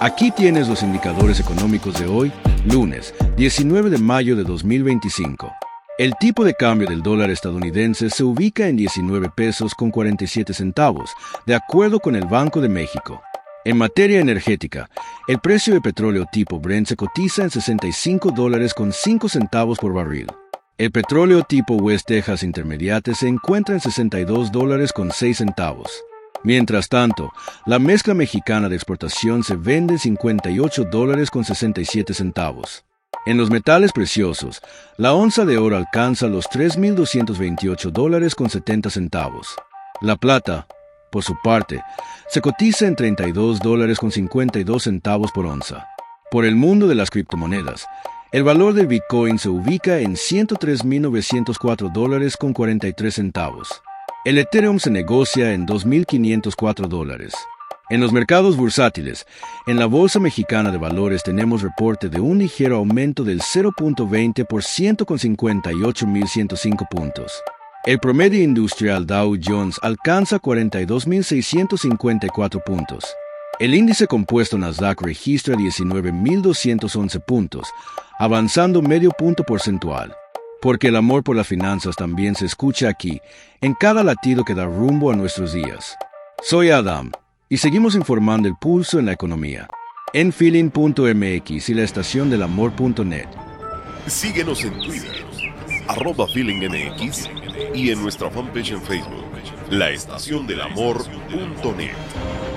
Aquí tienes los indicadores económicos de hoy, lunes, 19 de mayo de 2025. El tipo de cambio del dólar estadounidense se ubica en 19 pesos con 47 centavos, de acuerdo con el Banco de México. En materia energética, el precio de petróleo tipo Brent se cotiza en 65 dólares con 5 centavos por barril. El petróleo tipo West Texas Intermediate se encuentra en 62 dólares con 6 centavos. Mientras tanto, la mezcla mexicana de exportación se vende en 58 dólares con 67 centavos. En los metales preciosos, la onza de oro alcanza los 3.228 dólares con 70 centavos. La plata, por su parte, se cotiza en 32 dólares con 52 centavos por onza. Por el mundo de las criptomonedas, el valor del Bitcoin se ubica en 103.904 dólares con 43 centavos. El Ethereum se negocia en 2.504 dólares. En los mercados bursátiles, en la Bolsa Mexicana de Valores tenemos reporte de un ligero aumento del 0.20% con 58.105 puntos. El promedio industrial Dow Jones alcanza 42.654 puntos. El índice compuesto Nasdaq registra 19.211 puntos, avanzando medio punto porcentual. Porque el amor por las finanzas también se escucha aquí, en cada latido que da rumbo a nuestros días. Soy Adam, y seguimos informando el pulso en la economía. En feeling.mx y la estación del amor.net. Síguenos en Twitter, @feelingmx, y en nuestra fanpage en Facebook, la estación del amor.net.